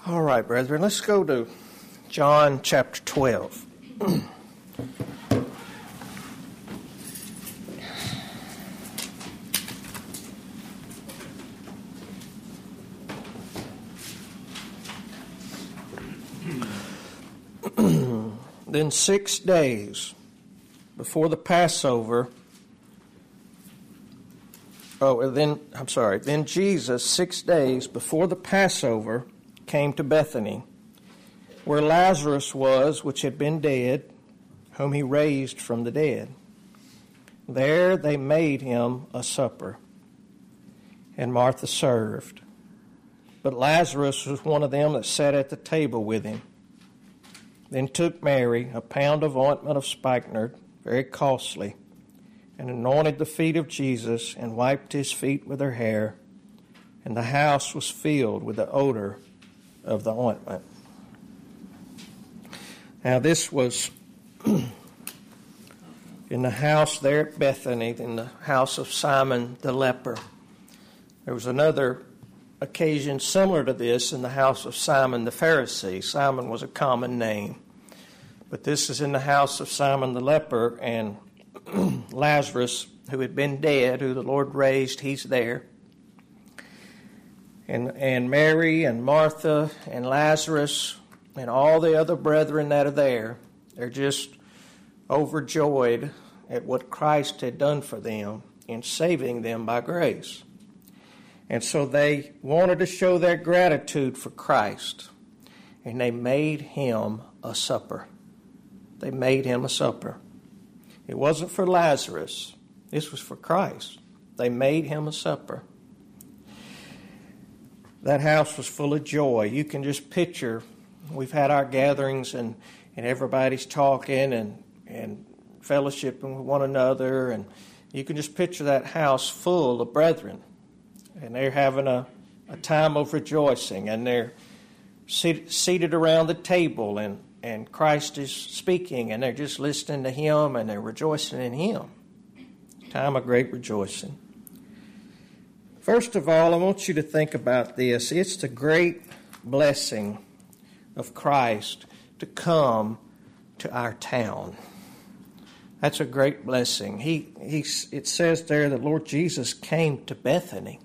All right, brethren, let's go to John chapter 12. Then 6 days before the Passover, then Jesus, 6 days before the Passover, came to Bethany, where Lazarus was, which had been dead, whom he raised from the dead. There they made him a supper, and Martha served. But Lazarus was one of them that sat at the table with him. Then took Mary a pound of ointment of spikenard, very costly, and anointed the feet of Jesus, and wiped his feet with her hair, and the house was filled with the odor of the ointment. Now this was in the house there at Bethany, in the house of Simon the leper. There was another occasion similar to this in the house of Simon the Pharisee. Simon was a common name. But this is in the house of Simon the leper, and Lazarus, who had been dead, who the Lord raised, he's there. And Mary and Martha and Lazarus and all the other brethren that are there, they're just overjoyed at what Christ had done for them in saving them by grace. And so they wanted to show their gratitude for Christ, and they made him a supper. They made him a supper. It wasn't for Lazarus. This was for Christ. They made him a supper. That house was full of joy. You can just picture, we've had our gatherings and everybody's talking and fellowshipping with one another, and you can just picture that house full of brethren. And they're having a time of rejoicing, and they're seated around the table, and Christ is speaking, and they're just listening to him, and they're rejoicing in him. Time of great rejoicing. First of all, I want you to think about this. It's the great blessing of Christ to come to our town. That's a great blessing. It says there that Lord Jesus came to Bethany.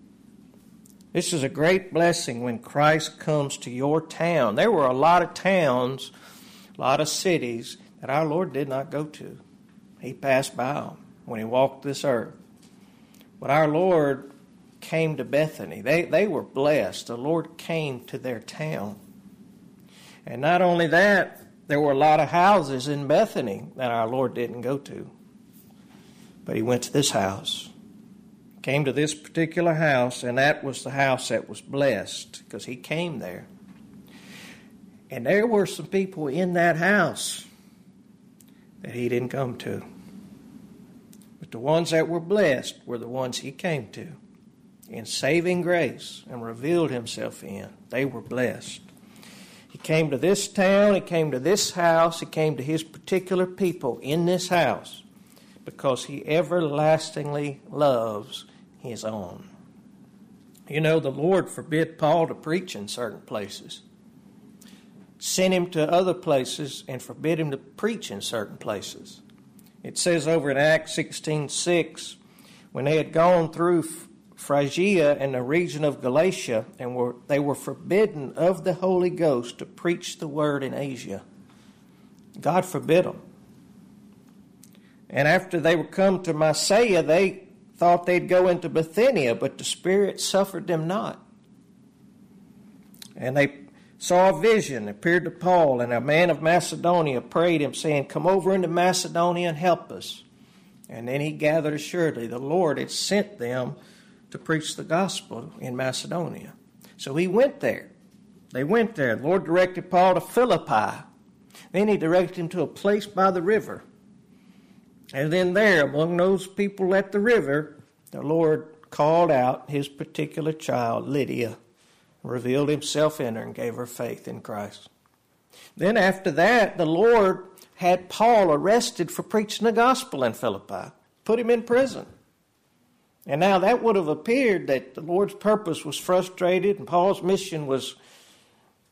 This is a great blessing when Christ comes to your town. There were a lot of towns, a lot of cities that our Lord did not go to. He passed by them when he walked this earth. But our Lord came to Bethany. They were blessed. The Lord came to their town. And not only that, there were a lot of houses in Bethany that our Lord didn't go to. But he went to this house. Came to this particular house, and that was the house that was blessed because he came there. And there were some people in that house that he didn't come to. But the ones that were blessed were the ones he came to in saving grace and revealed himself in. They were blessed. He came to this town, he came to this house, he came to his particular people in this house because he everlastingly loves his own. You know, the Lord forbid Paul to preach in certain places. Sent him to other places and forbid him to preach in certain places. It says over in Acts 16:6, when they had gone through Phrygia and the region of Galatia, and they were forbidden of the Holy Ghost to preach the word in Asia. God forbid them. And after they were come to Mysia, they thought they'd go into Bithynia, but the Spirit suffered them not. And they saw a vision, appeared to Paul, and a man of Macedonia prayed him, saying, "Come over into Macedonia and help us." And then he gathered assuredly the Lord had sent them to preach the gospel in Macedonia. So he went there. They went there. The Lord directed Paul to Philippi. Then he directed him to a place by the river. And then there, among those people at the river, the Lord called out his particular child, Lydia, revealed himself in her and gave her faith in Christ. Then after that, the Lord had Paul arrested for preaching the gospel in Philippi, put him in prison. And now that would have appeared that the Lord's purpose was frustrated and Paul's mission was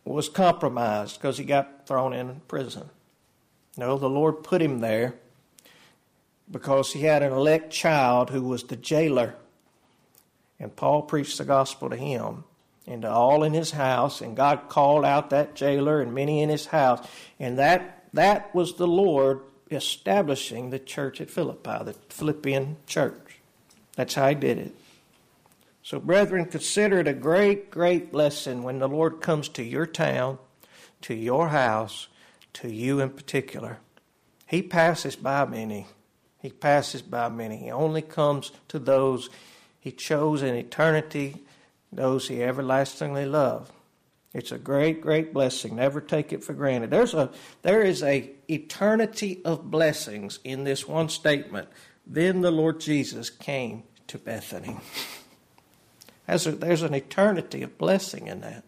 was compromised because he got thrown in prison. No, the Lord put him there because he had an elect child who was the jailer. And Paul preached the gospel to him and to all in his house. And God called out that jailer and many in his house. And that was the Lord establishing the church at Philippi, the Philippian church. That's how he did it. So, brethren, consider it a great, great blessing when the Lord comes to your town, to your house, to you in particular. He passes by many. He passes by many. He only comes to those he chose in eternity, those he everlastingly loved. It's a great, great blessing. Never take it for granted. There is a eternity of blessings in this one statement. Then the Lord Jesus came to Bethany. There's an eternity of blessing in that.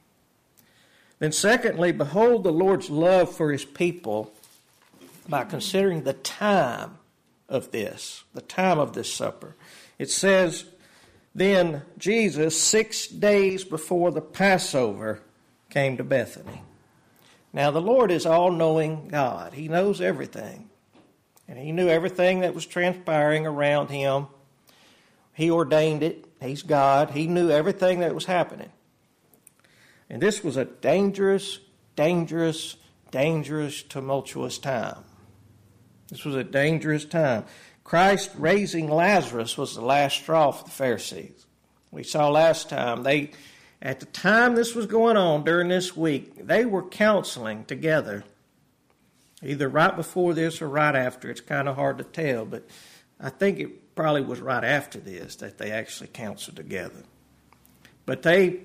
Then secondly, behold the Lord's love for his people by considering the time of this supper. It says, then Jesus, 6 days before the Passover, came to Bethany. Now the Lord is all-knowing God. He knows everything. And he knew everything that was transpiring around him. He ordained it. He's God. He knew everything that was happening. And this was a dangerous, dangerous, dangerous, tumultuous time. This was a dangerous time. Christ raising Lazarus was the last straw for the Pharisees. We saw last time, at the time this was going on during this week, they were counseling together. Either right before this or right after. It's kind of hard to tell, but I think it probably was right after this that they actually counseled together. But they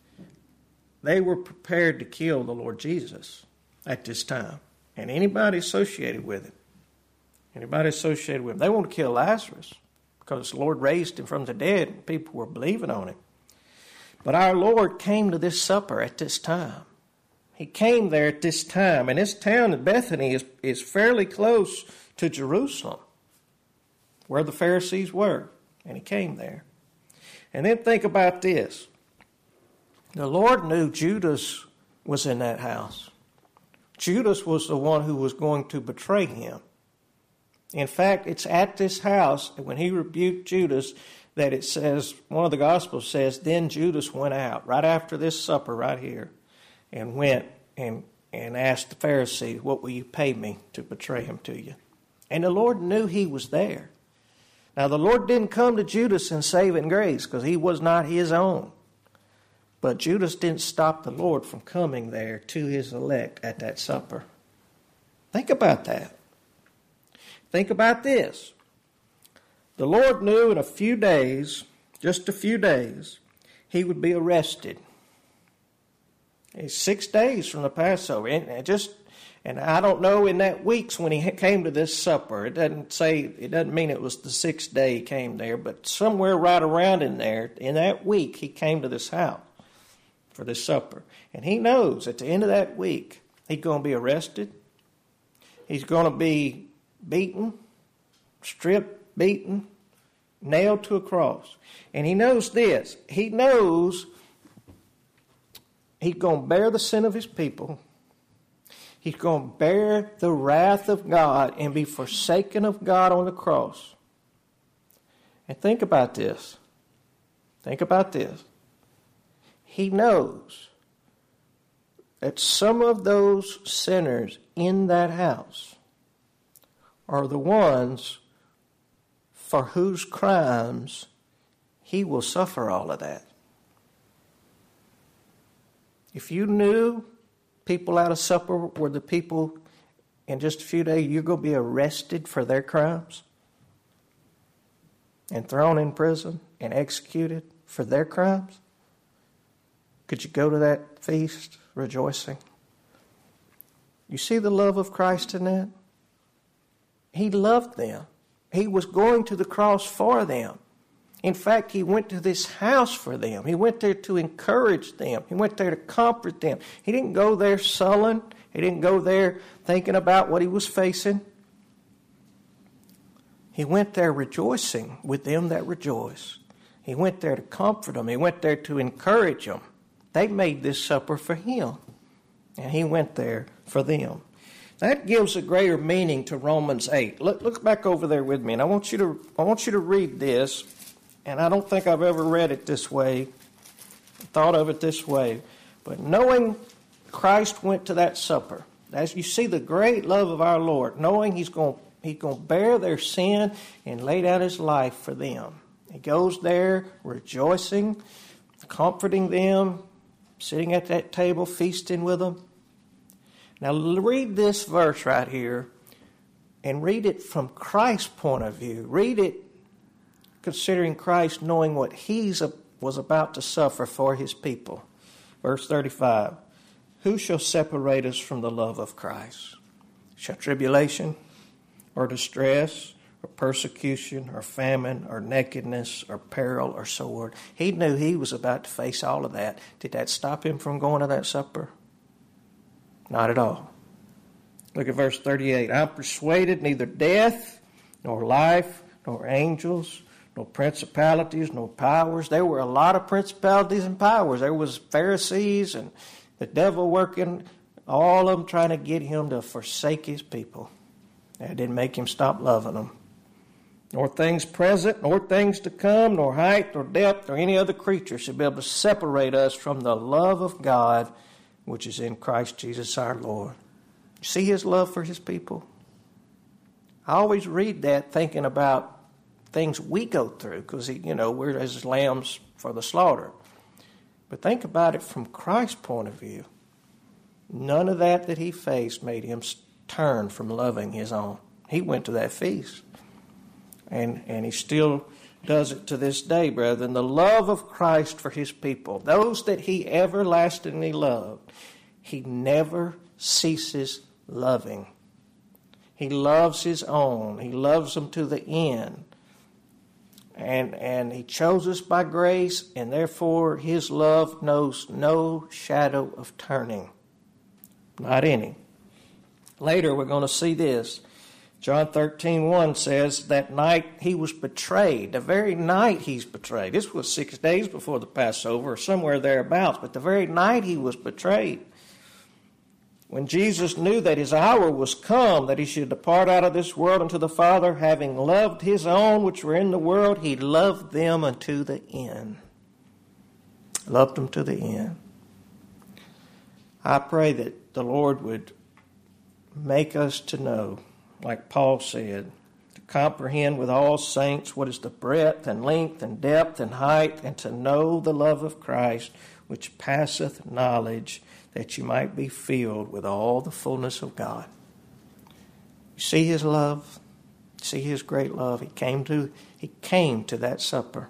were prepared to kill the Lord Jesus at this time. And anybody associated with him. Anybody associated with him. They want to kill Lazarus because the Lord raised him from the dead and people were believing on him. But our Lord came to this supper at this time. He came there at this time. And this town of Bethany is fairly close to Jerusalem, where the Pharisees were. And he came there. And then think about this. The Lord knew Judas was in that house. Judas was the one who was going to betray him. In fact, it's at this house, when he rebuked Judas, that it says, one of the Gospels says, then Judas went out, right after this supper right here, and went and asked the Pharisees, what will you pay me to betray him to you? And the Lord knew he was there. Now, the Lord didn't come to Judas in saving grace, because he was not his own. But Judas didn't stop the Lord from coming there to his elect at that supper. Think about that. Think about this. The Lord knew in a few days, just a few days, he would be arrested. It's 6 days from the Passover. And I don't know in that weeks when he came to this supper. It doesn't mean it was the 6th day he came there, but somewhere right around in there, in that week, he came to this house for this supper. And he knows at the end of that week, he's going to be arrested. He's going to be beaten, stripped, beaten, nailed to a cross. And he knows this. He knows he's going to bear the sin of his people. He's going to bear the wrath of God and be forsaken of God on the cross. And think about this. Think about this. He knows that some of those sinners in that house are the ones for whose crimes he will suffer all of that. If you knew people out of supper were the people in just a few days you're going to be arrested for their crimes and thrown in prison and executed for their crimes, could you go to that feast rejoicing? You see the love of Christ in that? He loved them. He was going to the cross for them. In fact, he went to this house for them. He went there to encourage them. He went there to comfort them. He didn't go there sullen. He didn't go there thinking about what he was facing. He went there rejoicing with them that rejoice. He went there to comfort them. He went there to encourage them. They made this supper for him, and he went there for them. That gives a greater meaning to Romans 8. Look back over there with me, and I want you to read this. And I don't think I've ever read it this way, thought of it this way. But knowing Christ went to that supper, as you see the great love of our Lord, knowing He's going to bear their sin and lay down His life for them. He goes there rejoicing, comforting them, sitting at that table, feasting with them. Now read this verse right here and read it from Christ's point of view. Read it considering Christ knowing what He was about to suffer for His people. Verse 35, who shall separate us from the love of Christ? Shall tribulation or distress or persecution or famine or nakedness or peril or sword? He knew he was about to face all of that. Did that stop him from going to that supper? Not at all. Look at verse 38. I'm persuaded neither death nor life nor angels nor principalities, nor powers. There were a lot of principalities and powers. There was Pharisees and the devil working, all of them trying to get him to forsake his people. That didn't make him stop loving them. Nor things present, nor things to come, nor height, nor depth, or any other creature should be able to separate us from the love of God, which is in Christ Jesus our Lord. You see His love for His people? I always read that thinking about things we go through, because we're as lambs for the slaughter. But think about it from Christ's point of view. None of that He faced made Him turn from loving His own. He went to that feast. And He still does it to this day, brethren. The love of Christ for His people, those that He everlastingly loved, He never ceases loving. He loves His own. He loves them to the end. And He chose us by grace, and therefore His love knows no shadow of turning. Not any. Later we're going to see this. John 13:1 says that night He was betrayed. The very night He's betrayed. This was 6 days before the Passover, or somewhere thereabouts, but the very night He was betrayed. When Jesus knew that His hour was come, that He should depart out of this world unto the Father, having loved His own which were in the world, He loved them unto the end. Loved them to the end. I pray that the Lord would make us to know, like Paul said, to comprehend with all saints what is the breadth and length and depth and height, and to know the love of Christ, which passeth knowledge, that you might be filled with all the fullness of God. You see His love? See His great love? He came to that supper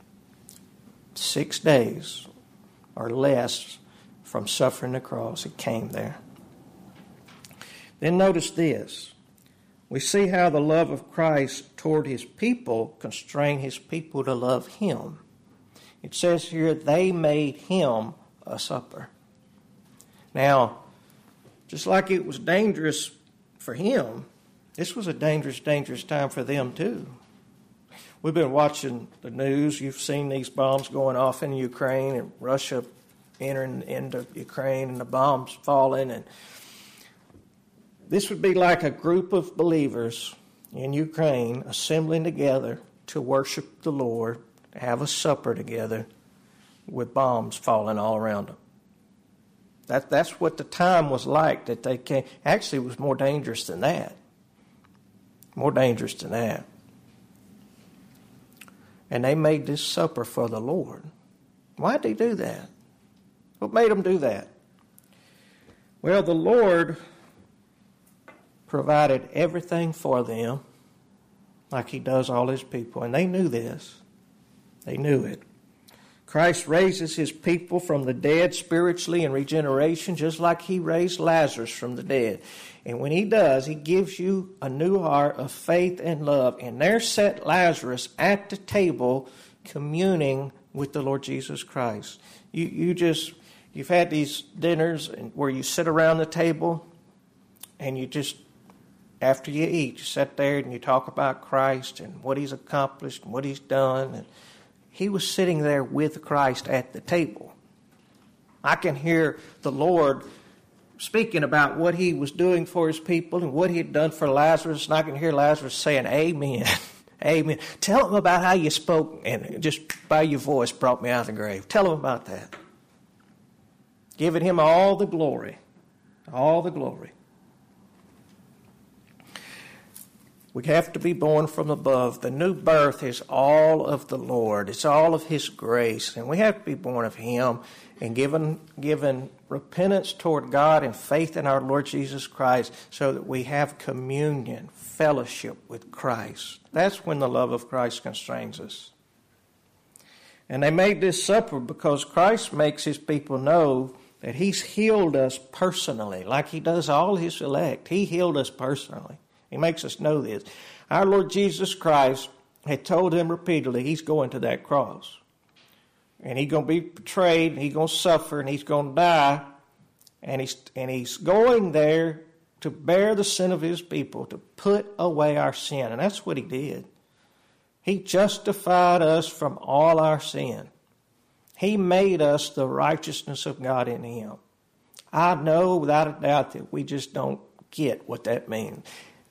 6 days or less from suffering the cross. He came there. Then notice this. We see how the love of Christ toward His people constrained His people to love Him. It says here, they made Him a supper. Now, just like it was dangerous for Him, this was a dangerous, dangerous time for them too. We've been watching the news. You've seen these bombs going off in Ukraine and Russia entering into Ukraine and the bombs falling. And this would be like a group of believers in Ukraine assembling together to worship the Lord, to have a supper together with bombs falling all around them. That's what the time was like that they came. Actually, it was more dangerous than that. More dangerous than that. And they made this supper for the Lord. Why did they do that? What made them do that? Well, the Lord provided everything for them like He does all His people. And they knew this. They knew it. Christ raises His people from the dead spiritually in regeneration, just like He raised Lazarus from the dead. And when He does, He gives you a new heart of faith and love. And there sat Lazarus at the table communing with the Lord Jesus Christ. You've had these dinners where you sit around the table and you just, after you eat, you sit there and you talk about Christ and what He's accomplished and what He's done. And He was sitting there with Christ at the table. I can hear the Lord speaking about what he was doing for his people and what he had done for Lazarus, and I can hear Lazarus saying, amen, amen. Tell him about how you spoke and just by your voice brought me out of the grave. Tell him about that. Giving him all the glory, all the glory. We have to be born from above. The new birth is all of the Lord. It's all of his grace. And we have to be born of him and given repentance toward God and faith in our Lord Jesus Christ so that we have communion, fellowship with Christ. That's when the love of Christ constrains us. And they made this supper because Christ makes his people know that he's healed us personally, like he does all his elect. He healed us personally. He makes us know this. Our Lord Jesus Christ had told him repeatedly he's going to that cross. And he's going to be betrayed, and he's going to suffer, and he's going to die. And he's going there to bear the sin of his people, to put away our sin. And that's what he did. He justified us from all our sin. He made us the righteousness of God in him. I know without a doubt that we just don't get what that means.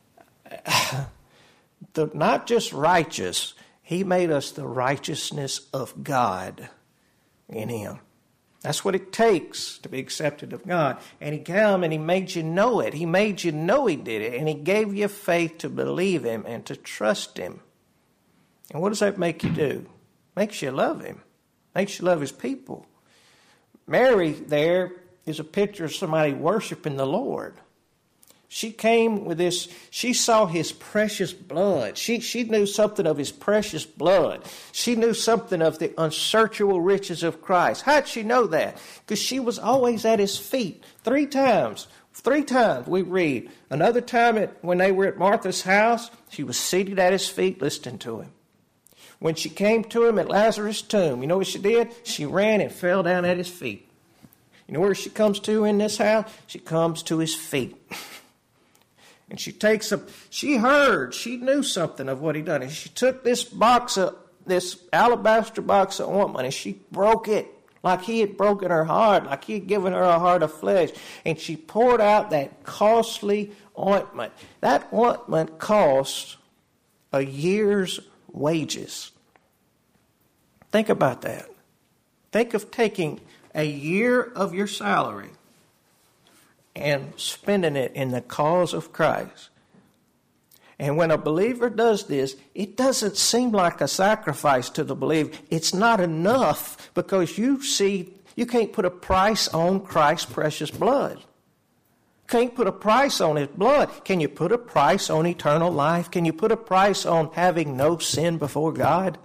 Not just righteous, he made us the righteousness of God in him. That's what it takes to be accepted of God. And he came and he made you know it. He made you know he did it. And he gave you faith to believe him and to trust him. And what does that make you do? Makes you love him. Makes you love his people. Mary there is a picture of somebody worshiping the Lord. She came with this, she saw his precious blood. She knew something of his precious blood. She knew something of the unsearchable riches of Christ. How'd she know that? Because she was always at his feet. Three times we read. Another time when they were at Martha's house, she was seated at his feet listening to him. When she came to him at Lazarus' tomb, you know what she did? She ran and fell down at his feet. You know where she comes to in this house? She comes to his feet. And she knew something of what he'd done. And she took this alabaster box of ointment, and she broke it like he had broken her heart, like he had given her a heart of flesh. And she poured out that costly ointment. That ointment cost a year's wages. Think about that. Think of taking a year of your salary and spending it in the cause of Christ. And when a believer does this, it doesn't seem like a sacrifice to the believer. It's not enough because you can't put a price on Christ's precious blood. Can't put a price on his blood. Can you put a price on eternal life? Can you put a price on having no sin before God?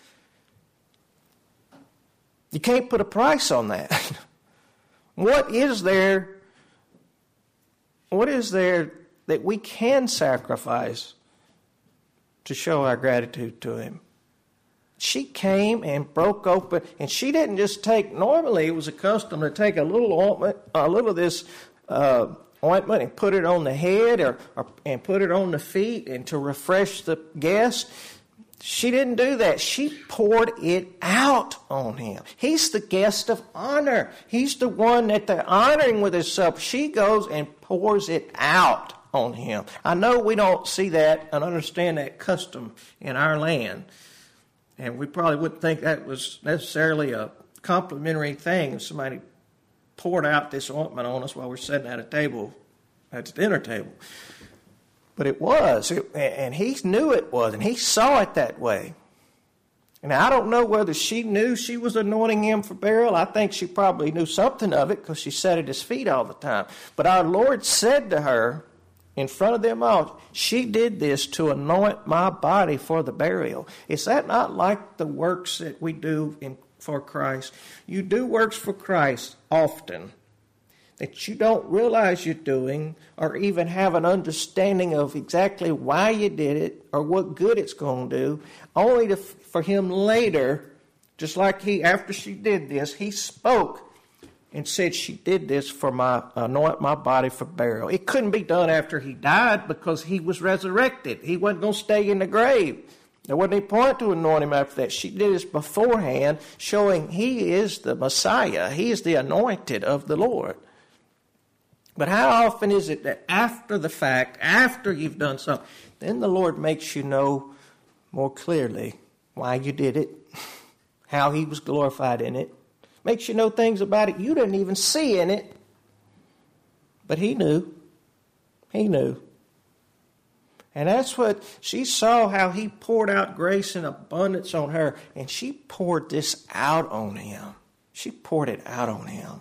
You can't put a price on that. What is there that we can sacrifice to show our gratitude to him? She came and broke open, and she didn't just normally it was a custom to take a little ointment, a little of this ointment and put it on the head and put it on the feet and to refresh the guest. She didn't do that. She poured it out on him. He's the guest of honor. He's the one that they're honoring with his supper. She goes and pours it out on him. I know we don't see that and understand that custom in our land. And we probably wouldn't think that was necessarily a complimentary thing if somebody poured out this ointment on us while we're sitting at a table, at the dinner table. But it was, and he knew it was, and he saw it that way. And I don't know whether she knew she was anointing him for burial. I think she probably knew something of it because she sat at his feet all the time. But our Lord said to her in front of them all, she did this to anoint my body for the burial. Is that not like the works that we do for Christ? You do works for Christ often that you don't realize you're doing or even have an understanding of exactly why you did it or what good it's going to do, only for him later, just like after she did this, he spoke and said she did this for anoint my body for burial. It couldn't be done after he died because he was resurrected. He wasn't going to stay in the grave. There wasn't any point to anoint him after that. She did this beforehand, showing he is the Messiah. He is the anointed of the Lord. But how often is it that after the fact, after you've done something, then the Lord makes you know more clearly why you did it, how he was glorified in it, makes you know things about it you didn't even see in it, but he knew. He knew. And that's what she saw, how he poured out grace in abundance on her, and she poured this out on him. She poured it out on him.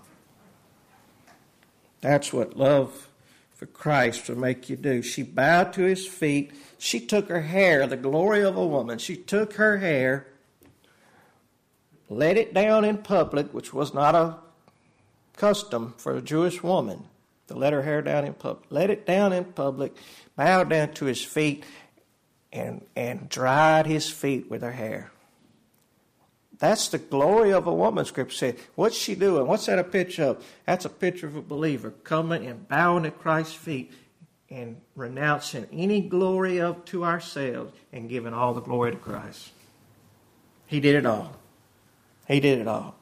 That's what love for Christ will make you do. She bowed to his feet. She took her hair, the glory of a woman. She took her hair, let it down in public, which was not a custom for a Jewish woman to let her hair down in public. Let it down in public, bowed down to his feet, and dried his feet with her hair. That's the glory of a woman, Scripture said. What's she doing? What's that a picture of? That's a picture of a believer coming and bowing at Christ's feet and renouncing any glory to ourselves and giving all the glory to Christ. He did it all. He did it all.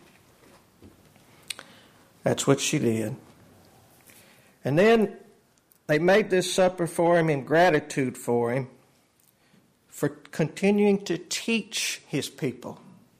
That's what she did. And then they made this supper for him in gratitude for him for continuing to teach his people.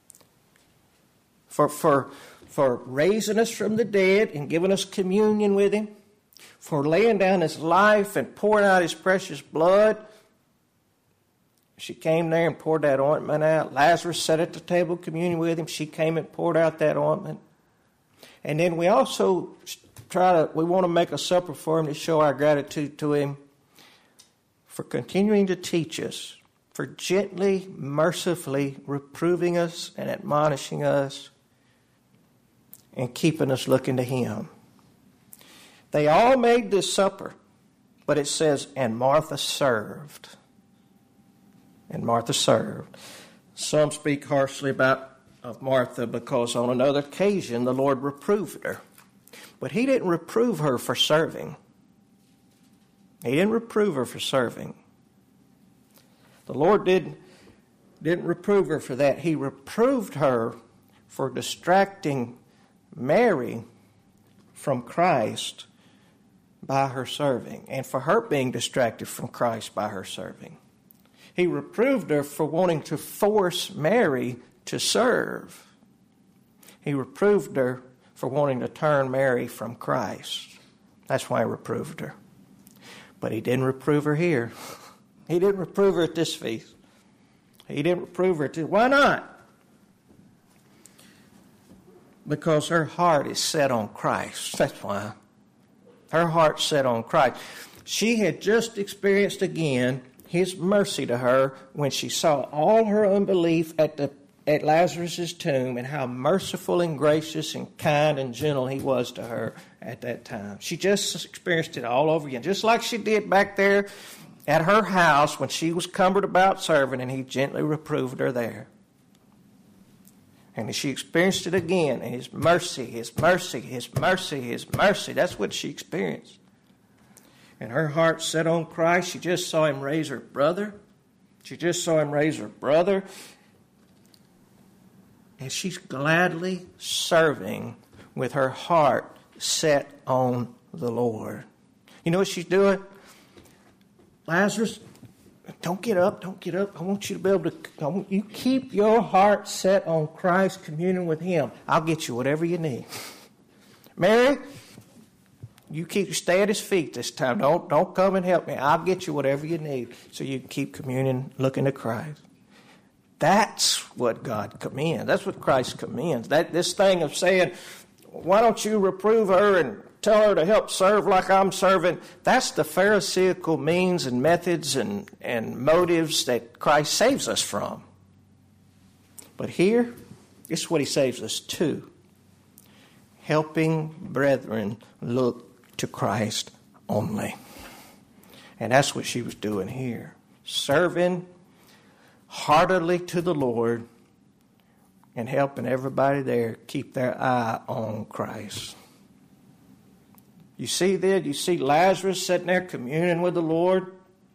For raising us from the dead and giving us communion with him, for laying down his life and pouring out his precious blood. She came there and poured that ointment out. Lazarus sat at the table communion with him. She came and poured out that ointment. And then we also we want to make a supper for him to show our gratitude to him for continuing to teach us, for gently, mercifully reproving us and admonishing us, and keeping us looking to him. They all made this supper, but it says, and Martha served. And Martha served. Some speak harshly of Martha because on another occasion the Lord reproved her. But he didn't reprove her for serving. He didn't reprove her for serving. The Lord didn't reprove her for that. He reproved her for distracting Mary from Christ by her serving, and for her being distracted from Christ by her serving. He reproved her for wanting to force Mary to serve. He reproved her for wanting to turn Mary from Christ. That's why he reproved her. But he didn't reprove her here. He didn't reprove her at this feast. He didn't reprove her at this. Why not? Because her heart is set on Christ. That's why. Her heart's set on Christ. She had just experienced again his mercy to her when she saw all her unbelief at Lazarus' tomb and how merciful and gracious and kind and gentle he was to her at that time. She just experienced it all over again, just like she did back there at her house when she was cumbered about serving, and he gently reproved her there. And she experienced it again, and his mercy, his mercy, his mercy, his mercy. That's what she experienced. And her heart set on Christ. She just saw him raise her brother. She just saw him raise her brother. And she's gladly serving with her heart set on the Lord. You know what she's doing? Lazarus, don't get up, don't get up. I want you to be able to, you keep your heart set on Christ, communing with him. I'll get you whatever you need. Mary, you stay at his feet this time. Don't come and help me. I'll get you whatever you need so you can keep communing, looking to Christ. That's what God commends. That's what Christ commends. This thing of saying, why don't you reprove her and tell her to help serve like I'm serving? That's the Pharisaical means and methods and motives that Christ saves us from. But here, this is what he saves us to. Helping brethren look to Christ only. And that's what she was doing here. Serving heartily to the Lord and helping everybody there keep their eye on Christ. You see Lazarus sitting there communing with the Lord.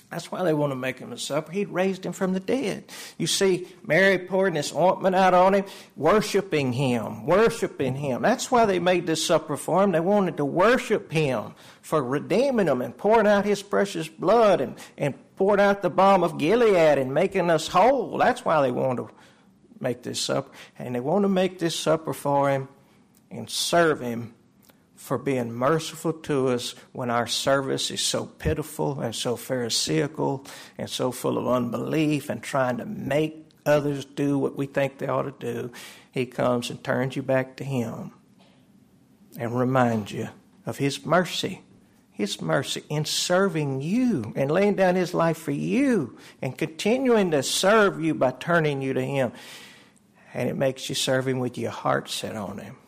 That's why they want to make him a supper. He'd raised him from the dead. You see Mary pouring this ointment out on him, worshiping him. That's why they made this supper for him. They wanted to worship him for redeeming them and pouring out his precious blood and pouring out the balm of Gilead and making us whole. That's why they wanted to make this supper. And they want to make this supper for him and serve him for being merciful to us when our service is so pitiful and so pharisaical and so full of unbelief and trying to make others do what we think they ought to do. He comes and turns you back to him and reminds you of his mercy in serving you and laying down his life for you and continuing to serve you by turning you to him. And it makes you serve him with your heart set on him.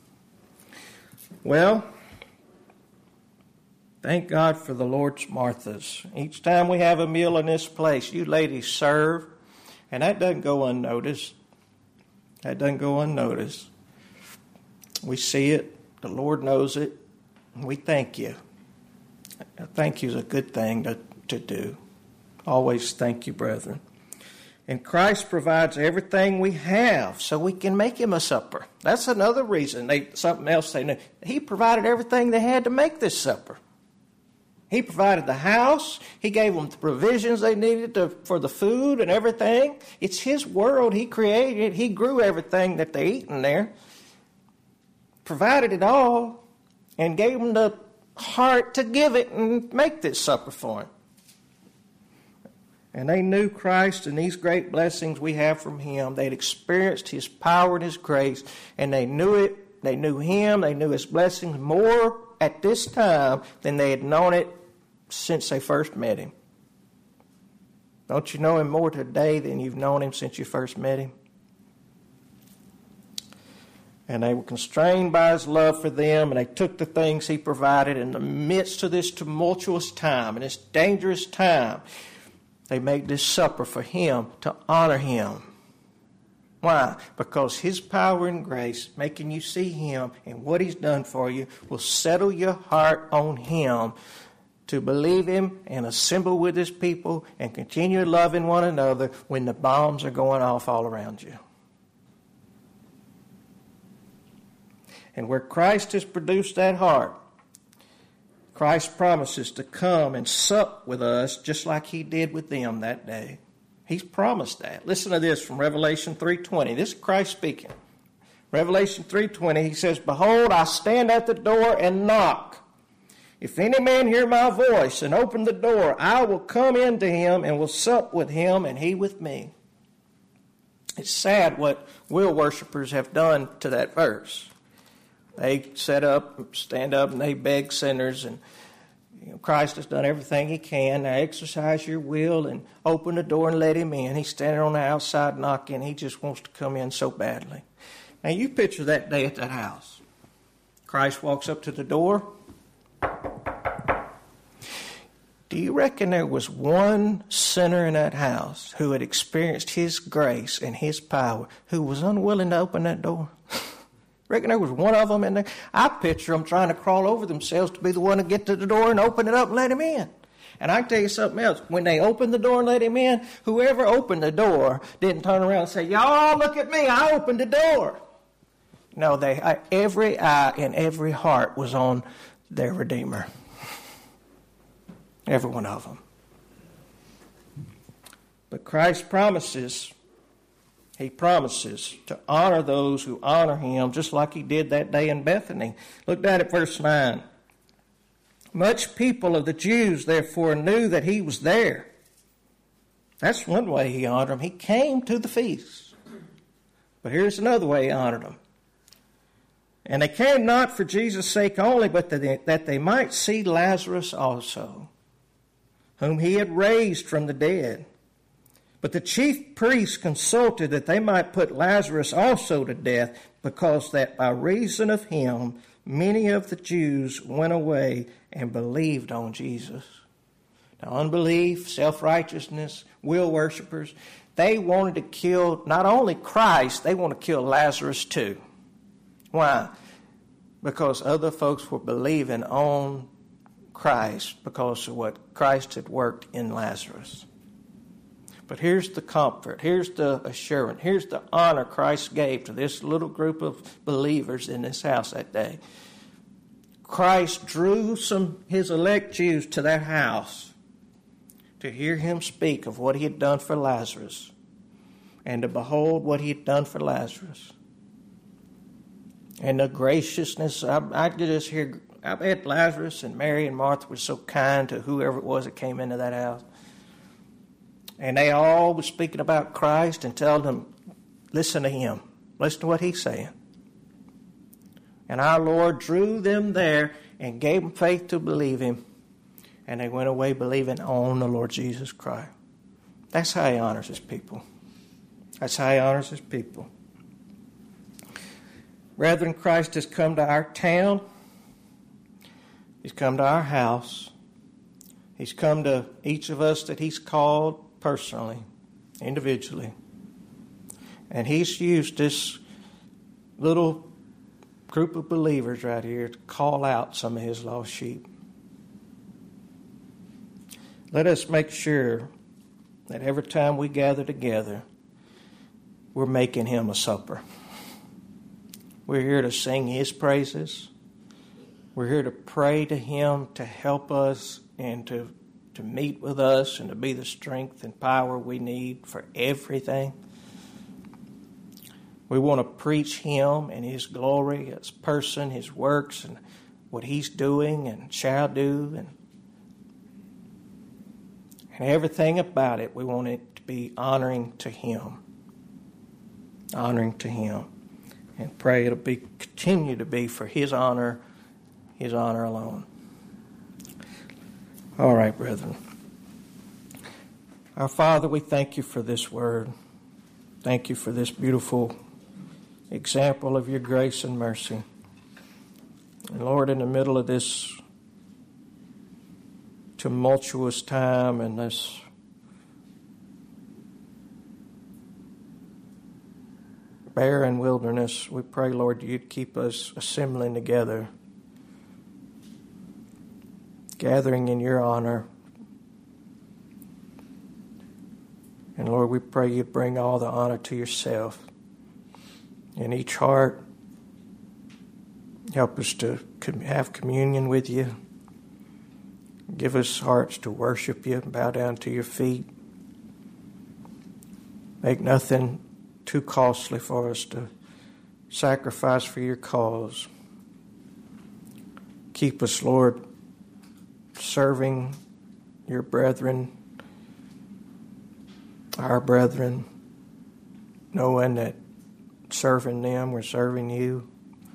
Well, thank God for the Lord's Marthas. Each time we have a meal in this place, you ladies serve, and that doesn't go unnoticed. We see it. The Lord knows it. And we thank you. Thank you is a good thing to do. Always thank you, brethren. And Christ provides everything we have so we can make him a supper. That's another reason. Something else they knew. He provided everything they had to make this supper. He provided the house. He gave them the provisions they needed for the food and everything. It's his world. He created. He grew everything that they eat in there. Provided it all and gave them the heart to give it and make this supper for him. And they knew Christ and these great blessings we have from him. They'd experienced his power and his grace, and they knew it. They knew him. They knew his blessings more at this time than they had known it since they first met him. Don't you know him more today than you've known him since you first met him? And they were constrained by his love for them, and they took the things he provided in the midst of this tumultuous time and this dangerous time. They made this supper for him to honor him. Why? Because his power and grace, making you see him and what he's done for you, will settle your heart on him to believe him and assemble with his people and continue loving one another when the bombs are going off all around you. And where Christ has produced that heart, Christ promises to come and sup with us just like he did with them that day. He's promised that. Listen to this from Revelation 3:20. This is Christ speaking. Revelation 3:20, he says, "Behold, I stand at the door and knock. If any man hear my voice and open the door, I will come into him and will sup with him and he with me." It's sad what will worshipers have done to that verse. They stand up, and they beg sinners, and Christ has done everything he can. Now exercise your will and open the door and let him in. He's standing on the outside knocking. He just wants to come in so badly. Now you picture that day at that house. Christ walks up to the door. Do you reckon there was one sinner in that house who had experienced his grace and his power who was unwilling to open that door? Reckon there was one of them in there? I picture them trying to crawl over themselves to be the one to get to the door and open it up and let him in. And I can tell you something else. When they opened the door and let him in, whoever opened the door didn't turn around and say, "Y'all, look at me, I opened the door." No, every eye and every heart was on their Redeemer. Every one of them. But Christ promises... He promises to honor those who honor him, just like he did that day in Bethany. Look down at verse 9. "Much people of the Jews, therefore, knew that he was there." That's one way he honored them. He came to the feast. But here's another way he honored them. "And they came not for Jesus' sake only, but that they might see Lazarus also, whom he had raised from the dead. But the chief priests consulted that they might put Lazarus also to death, because that by reason of him many of the Jews went away and believed on Jesus." Now, unbelief, self-righteousness, will worshippers, they wanted to kill not only Christ, they want to kill Lazarus too. Why? Because other folks were believing on Christ because of what Christ had worked in Lazarus. But here's the comfort, here's the assurance, here's the honor Christ gave to this little group of believers in this house that day. Christ drew his elect Jews to their house to hear him speak of what he had done for Lazarus and to behold what he had done for Lazarus. And the graciousness, I could just hear, I bet Lazarus and Mary and Martha were so kind to whoever it was that came into that house. And they all were speaking about Christ and telling them, listen to him. Listen to what he's saying. And our Lord drew them there and gave them faith to believe him. And they went away believing on the Lord Jesus Christ. That's how he honors his people. That's how he honors his people. Brethren, Christ has come to our town. He's come to our house. He's come to each of us that he's called personally, individually. And he's used this little group of believers right here to call out some of his lost sheep. Let us make sure that every time we gather together, we're making him a supper. We're here to sing his praises. We're here to pray to him to help us and to meet with us and to be the strength and power we need for everything. We want to preach him and his glory, his person, his works, and what he's doing and shall do. And everything about it, we want it to be honoring to him. Honoring to him. And pray it'll continue to be for his honor alone. All right, brethren. Our Father, we thank you for this word. Thank you for this beautiful example of your grace and mercy. And Lord, in the middle of this tumultuous time and this barren wilderness, we pray, Lord, you'd keep us assembling together, gathering in your honor. And Lord, we pray you'd bring all the honor to yourself in each heart. Help us to have communion with you. Give us hearts to worship you and bow down to your feet. Make nothing too costly for us to sacrifice for your cause. Keep us, Lord, serving your brethren, our brethren, knowing that serving them, we're serving you.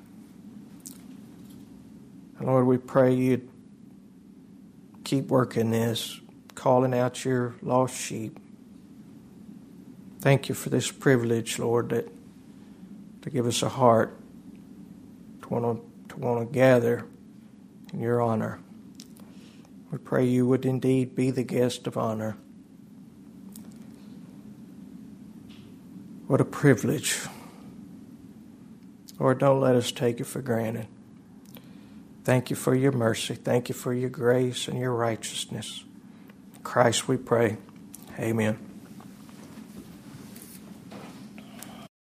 And Lord, we pray you'd keep working this, calling out your lost sheep. Thank you for this privilege, Lord, to give us a heart to want to gather in your honor. We pray you would indeed be the guest of honor. What a privilege. Lord, don't let us take it for granted. Thank you for your mercy. Thank you for your grace and your righteousness. In Christ we pray. Amen.